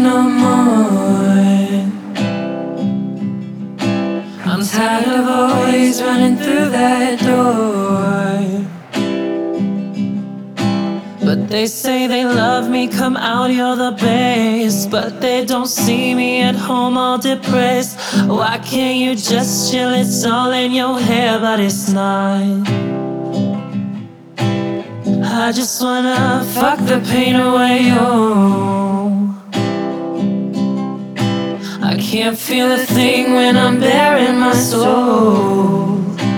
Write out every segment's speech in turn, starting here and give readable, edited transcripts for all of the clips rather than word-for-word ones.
no more. I'm tired of always running through that door. But they say they love me, come out, you're the best. But they don't see me at home all depressed. Why can't you just chill? It's all in your hair, but it's not. I just wanna fuck the pain away, oh. I can't feel a thing when I'm bearing my soul.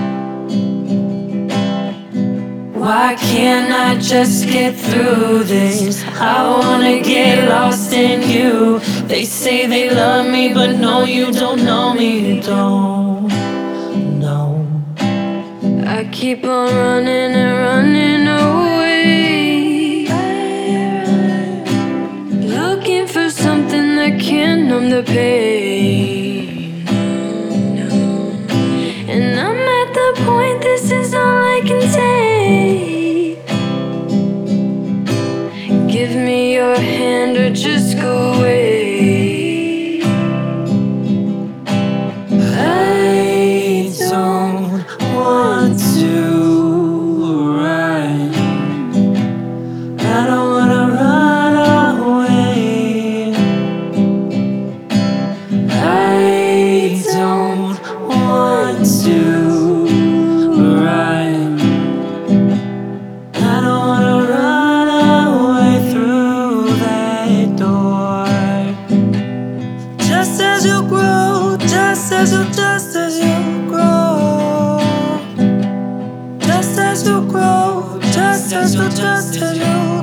Why can't I just get through this? I wanna get lost in you. They say they love me, but no, you don't know me, you don't know. I keep on running and running away, looking for something that can numb the pain. And I'm at the point, this is all I can take. Give me your hand or just go away. I don't want to run. I don't wanna run away. I don't want to run. I don't wanna run away through that door. Just as you grow, just as you grow, just as you grow, just as you